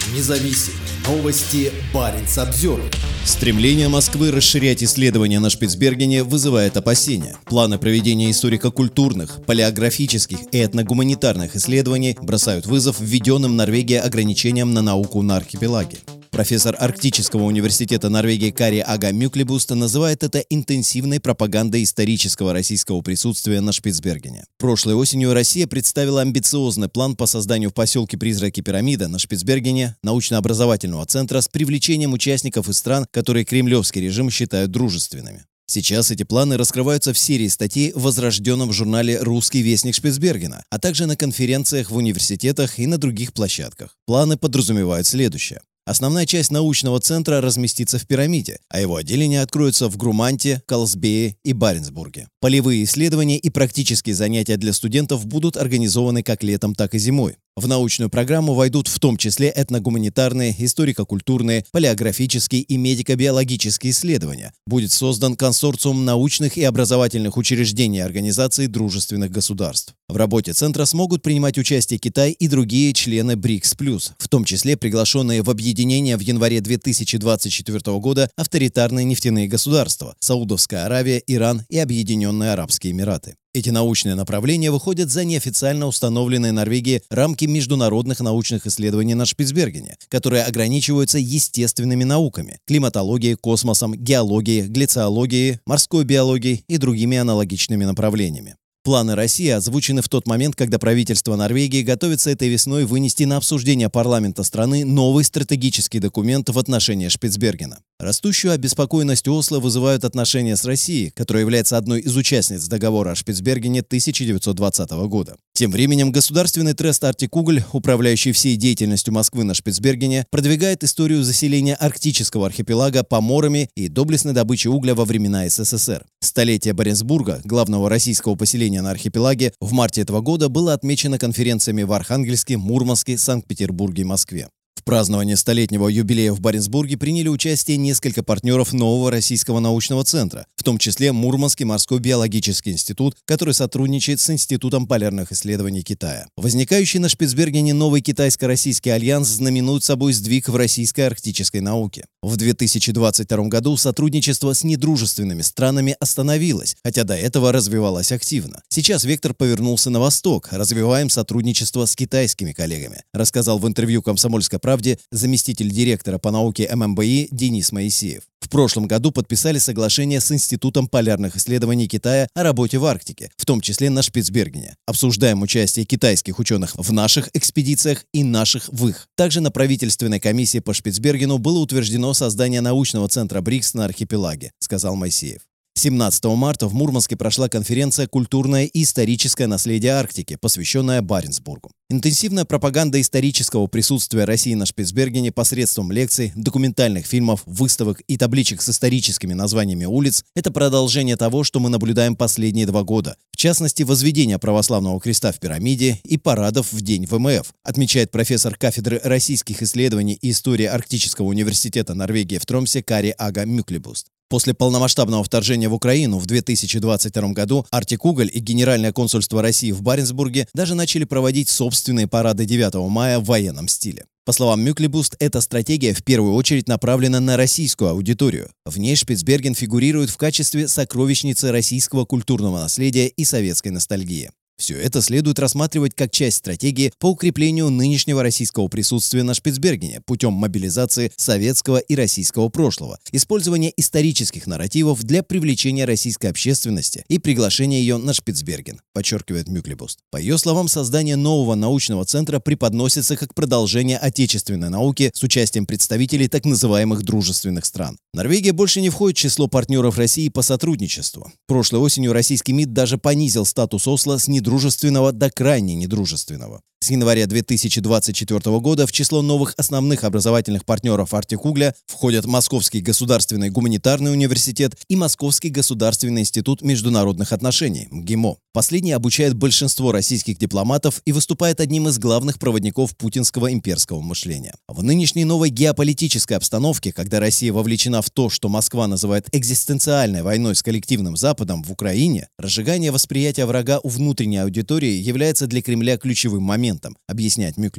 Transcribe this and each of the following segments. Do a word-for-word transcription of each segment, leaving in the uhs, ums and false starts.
Независимые новости. Баренц-Обзервер. Стремление Москвы расширять исследования на Шпицбергене вызывает опасения. Планы проведения историко-культурных, палеографических и этногуманитарных исследований бросают вызов введенным Норвегией ограничениям на науку на архипелаге. Профессор Арктического университета Норвегии Кари Ага Мюклебуст называет это интенсивной пропагандой исторического российского присутствия на Шпицбергене. Прошлой осенью Россия представила амбициозный план по созданию в поселке Призраки Пирамида на Шпицбергене научно-образовательного центра с привлечением участников из стран, которые кремлевский режим считает дружественными. Сейчас эти планы раскрываются в серии статей в возрожденном журнале «Русский вестник Шпицбергена», а также на конференциях в университетах и на других площадках. Планы подразумевают следующее. Основная часть научного центра разместится в пирамиде, а его отделения откроются в Груманте, Карлсбее и Баренцбурге. Полевые исследования и практические занятия для студентов будут организованы как летом, так и зимой. В научную программу войдут в том числе этногуманитарные, историко-культурные, палеографические и медико-биологические исследования. Будет создан консорциум научных и образовательных учреждений и организаций дружественных государств. В работе центра смогут принимать участие Китай и другие члены БРИКС плюс, в том числе приглашенные в объединение в январе две тысячи двадцать четвёртого года авторитарные нефтяные государства – Саудовская Аравия, Иран и Объединенные Арабские Эмираты. Эти научные направления выходят за неофициально установленные Норвегией рамки международных научных исследований на Шпицбергене, которые ограничиваются естественными науками – климатологией, космосом, геологией, глициологией, морской биологией и другими аналогичными направлениями. Планы России озвучены в тот момент, когда правительство Норвегии готовится этой весной вынести на обсуждение парламента страны новый стратегический документ в отношении Шпицбергена. Растущую обеспокоенность Осло вызывают отношения с Россией, которая является одной из участниц договора о Шпицбергене тысяча девятьсот двадцатого года. Тем временем государственный трест Arctic Ugle, управляющий всей деятельностью Москвы на Шпицбергене, продвигает историю заселения арктического архипелага поморами и доблестной добычи угля во времена СССР. Столетие Баренцбурга, главного российского поселения на архипелаге, в марте этого года было отмечено конференциями в Архангельске, Мурманске, Санкт-Петербурге и Москве. В праздновании столетнего юбилея в Баренцбурге приняли участие несколько партнеров нового российского научного центра, в том числе Мурманский морской биологический институт, который сотрудничает с Институтом полярных исследований Китая. Возникающий на Шпицбергене новый китайско-российский альянс знаменует собой сдвиг в российской арктической науке. В две тысячи двадцать втором году сотрудничество с недружественными странами остановилось, хотя до этого развивалось активно. Сейчас вектор повернулся на восток, развиваем сотрудничество с китайскими коллегами, рассказал в интервью «Комсомольской правде» заместитель директора по науке эм эм бэ и Денис Моисеев. В прошлом году подписали соглашение с Институтом полярных исследований Китая о работе в Арктике, в том числе на Шпицбергене. Обсуждаем участие китайских ученых в наших экспедициях и наших в их. Также на правительственной комиссии по Шпицбергену было утверждено создание научного центра БРИКС на архипелаге, сказал Моисеев. семнадцатого марта в Мурманске прошла конференция «Культурное и историческое наследие Арктики», посвященная Баренцбургу. Интенсивная пропаганда исторического присутствия России на Шпицбергене посредством лекций, документальных фильмов, выставок и табличек с историческими названиями улиц – это продолжение того, что мы наблюдаем последние два года. В частности, возведение православного креста в пирамиде и парадов в День вэ эм эф, отмечает профессор кафедры российских исследований и истории Арктического университета Норвегии в Тромсе Кари Ага Мюклебуст. После полномасштабного вторжения в Украину в две тысячи двадцать втором году Arctic Ugle и Генеральное консульство России в Баренцбурге даже начали проводить собственные парады девятого мая в военном стиле. По словам Мюклебуст, эта стратегия в первую очередь направлена на российскую аудиторию. В ней Шпицберген фигурирует в качестве сокровищницы российского культурного наследия и советской ностальгии. Все это следует рассматривать как часть стратегии по укреплению нынешнего российского присутствия на Шпицбергене путем мобилизации советского и российского прошлого, использования исторических нарративов для привлечения российской общественности и приглашения ее на Шпицберген, подчеркивает Мюклебуст. По ее словам, создание нового научного центра преподносится как продолжение отечественной науки с участием представителей так называемых дружественных стран. Норвегия больше не входит в число партнеров России по сотрудничеству. Прошлой осенью российский МИД даже понизил статус Осло с недружественного до крайне недружественного. С января две тысячи двадцать четвёртого года в число новых основных образовательных партнеров Arctic Ugle входят Московский государственный гуманитарный университет и Московский государственный институт международных отношений МГИМО. Последний обучает большинство российских дипломатов и выступает одним из главных проводников путинского имперского мышления. В нынешней новой геополитической обстановке, когда Россия вовлечена в то, что Москва называет экзистенциальной войной с коллективным Западом в Украине, разжигание восприятия врага у внутренней аудитории является для Кремля ключевым моментом, объясняет Мюклебуст.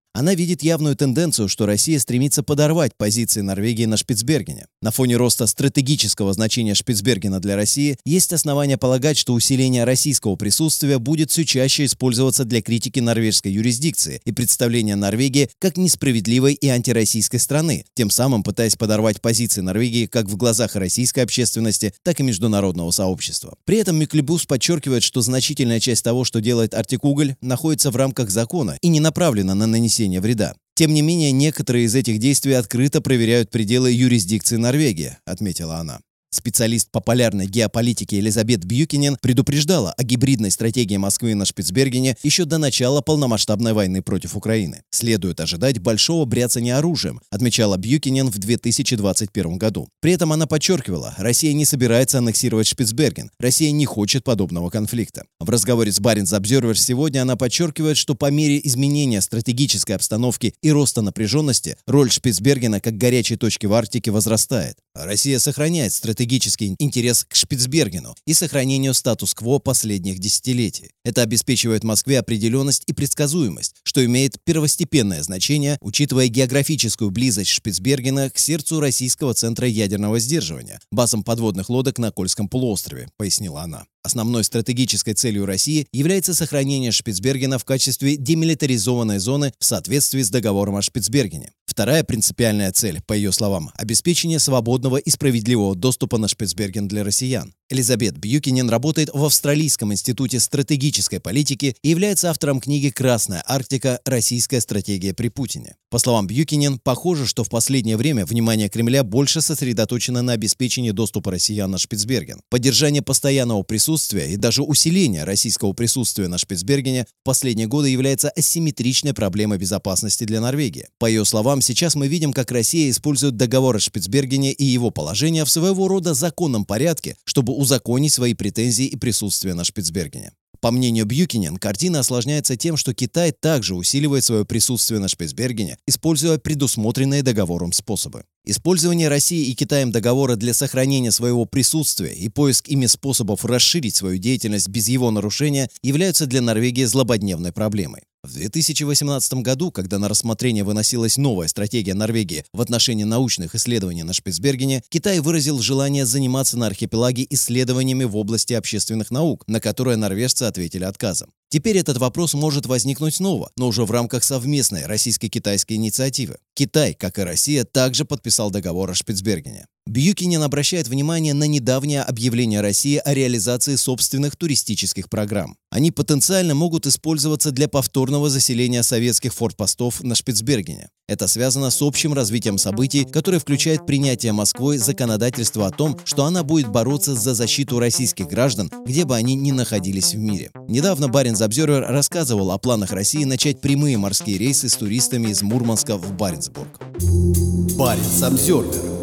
Она видит явную тенденцию, что Россия стремится подорвать позиции Норвегии на Шпицбергене. На фоне роста стратегического значения Шпицбергена для России есть основания полагать, что усиление российского присутствия будет все чаще использоваться для критики норвежской юрисдикции и представления Норвегии как несправедливой и антироссийской страны, тем самым пытаясь подорвать позиции Норвегии как в глазах российской общественности, так и международного сообщества. При этом Мюклебус подчеркивает, что значительная часть того, что делает Arctic Ugle, находится в рамках закона и не направлена на нанесение вреда. Тем не менее, некоторые из этих действий открыто проверяют пределы юрисдикции Норвегии, отметила она. Специалист по полярной геополитике Элизабет Бьюкинен предупреждала о гибридной стратегии Москвы на Шпицбергене еще до начала полномасштабной войны против Украины. Следует ожидать большого бряцания оружием, отмечала Бьюкинен в две тысячи двадцать первом году. При этом она подчеркивала, Россия не собирается аннексировать Шпицберген, Россия не хочет подобного конфликта. В разговоре с Barents Observer сегодня она подчеркивает, что по мере изменения стратегической обстановки и роста напряженности роль Шпицбергена как горячей точки в Арктике возрастает. Россия сохраняет стратегический стратегический интерес к Шпицбергену и сохранению статус-кво последних десятилетий. Это обеспечивает Москве определенность и предсказуемость, что имеет первостепенное значение, учитывая географическую близость Шпицбергена к сердцу российского центра ядерного сдерживания, базам подводных лодок на Кольском полуострове, пояснила она. Основной стратегической целью России является сохранение Шпицбергена в качестве демилитаризованной зоны в соответствии с договором о Шпицбергене. Вторая принципиальная цель, по ее словам, обеспечение свободного и справедливого доступа на Шпицберген для россиян. Элизабет Бьюкинен работает в Австралийском институте стратегической политики и является автором книги «Красная Арктика. Российская стратегия при Путине». По словам Бьюкинен, похоже, что в последнее время внимание Кремля больше сосредоточено на обеспечении доступа россиян на Шпицберген. Поддержание постоянного присутствия и даже усиление российского присутствия на Шпицбергене в последние годы является асимметричной проблемой безопасности для Норвегии. По ее словам, сейчас мы видим, как Россия использует договор о Шпицбергене и его положение в своего рода законном порядке, чтобы узаконить свои претензии и присутствие на Шпицбергене. По мнению Бьюкинен, картина осложняется тем, что Китай также усиливает свое присутствие на Шпицбергене, используя предусмотренные договором способы. Использование России и Китаем договора для сохранения своего присутствия и поиск ими способов расширить свою деятельность без его нарушения являются для Норвегии злободневной проблемой. В две тысячи восемнадцатом году, когда на рассмотрение выносилась новая стратегия Норвегии в отношении научных исследований на Шпицбергене, Китай выразил желание заниматься на архипелаге исследованиями в области общественных наук, на которые норвежцы ответили отказом. Теперь этот вопрос может возникнуть снова, но уже в рамках совместной российско-китайской инициативы. Китай, как и Россия, также подписал договор о Шпицбергене. Бьюкинен обращает внимание на недавнее объявление России о реализации собственных туристических программ. Они потенциально могут использоваться для повторного заселения советских форпостов на Шпицбергене. Это связано с общим развитием событий, которое включает принятие Москвой законодательства о том, что она будет бороться за защиту российских граждан, где бы они ни находились в мире. Недавно Barents Observer рассказывал о планах России начать прямые морские рейсы с туристами из Мурманска в Баренцбург. Barents Observer.